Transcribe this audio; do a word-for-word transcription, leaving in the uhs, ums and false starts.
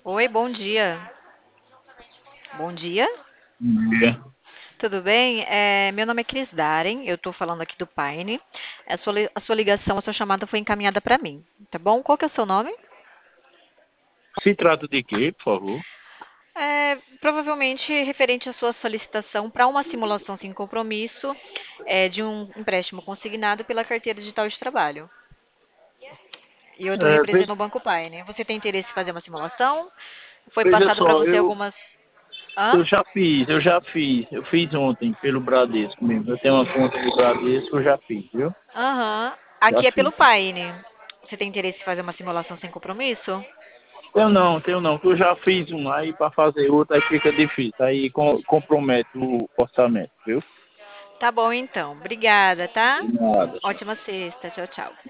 Oi, bom dia. Bom dia, Dia. tudo bem? É, meu nome é Cris Daren, eu estou falando aqui do Paine. A sua, li- a sua ligação, a sua chamada foi encaminhada para mim, tá bom? Qual que é o seu nome? Se trata de quê, por favor? É, provavelmente referente à sua solicitação para uma simulação sem compromisso é, de um empréstimo consignado pela carteira digital de trabalho. E eu estou É, ve- representando o Banco Paine. Você tem interesse em fazer uma simulação? Foi veja passado para só, você eu, algumas. Hã? eu já fiz, eu já fiz. Eu fiz ontem pelo Bradesco mesmo. Eu tenho uma conta no Bradesco, eu já fiz, viu? Aham. Já Aqui é pelo fiz. Paine. Você tem interesse em fazer uma simulação sem compromisso? Eu não, tenho não, que eu já fiz um aí para fazer outro, aí fica difícil. Aí com- compromete o orçamento, viu? Tá bom, então. Obrigada, tá? De nada. Ótima sexta. Tchau, tchau.